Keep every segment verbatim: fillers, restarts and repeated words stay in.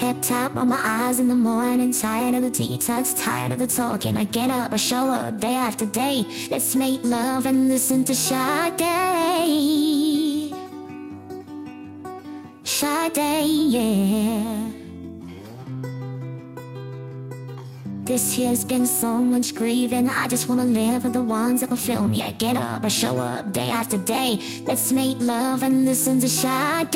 tap tap on my eyes in the morning. Tired of the detox, tired of the talking. I get up, I show up day after day. Let's make love and listen to Sade. Sade, yeah. This year's been so much grieving. I just wanna live with the ones that will feel me. I get up, I show up day after day. Let's make love and listen to Sade.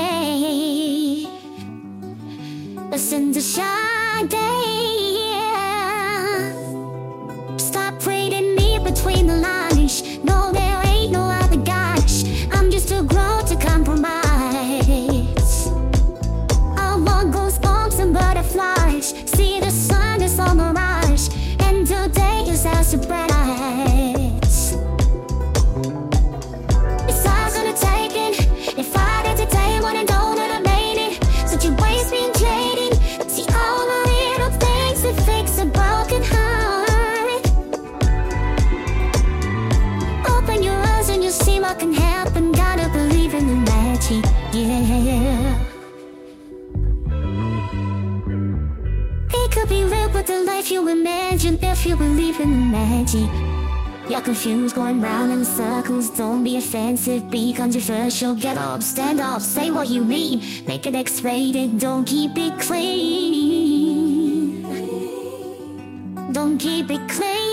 Listen to Sade, yeah. Stop reading me between the lines. No, there ain't no other guys. I'm just too grown to compromise. I want goosebumps and butterflies. See the sun is on the rise, and today is our surprise. It's all gonna take it. If I did today, what I don't that I made it. Such a waste being jaded. See all the little things that fix a broken heart. Open your eyes and you'll see what can happen. Gotta believe in the magic, yeah. It could be real, but the life you imagine, if you believe in the magic. You're confused, going round in circles. Don't be offensive, be controversial. Get up, stand up, say what you mean. Make it X-rated, don't keep it clean. Don't keep it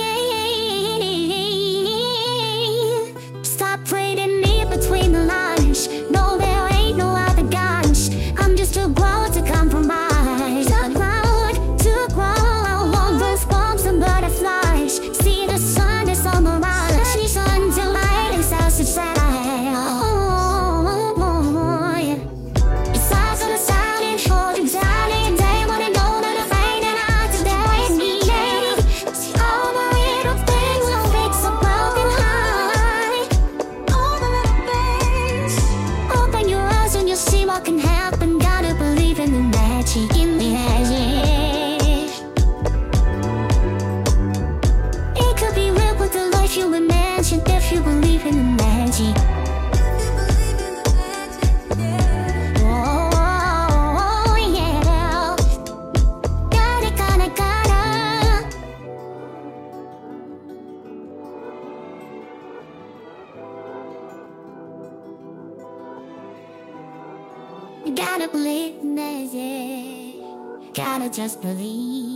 clean. Stop reading me between the lines. No, there ain't no other guys. I'm just too grown to compromise. Too grown to grow. I want those bumps and butterflies. See the sun is on the rise. The sun to light is our surprise. Oh, yeah. It's all gonna sound and hold you down. And they wanna know that I'm fading out today. Me, yeah. See all the little things will fix a broken heart. All the little things. Open your eyes and you'll see what can happen. Gotta believe in the magic, in the magic. It could be real, but the life you imagine, if you believe in the magic. Oh, yeah. Gotta, gotta, gotta. You gotta believe in magic. Gotta just believe.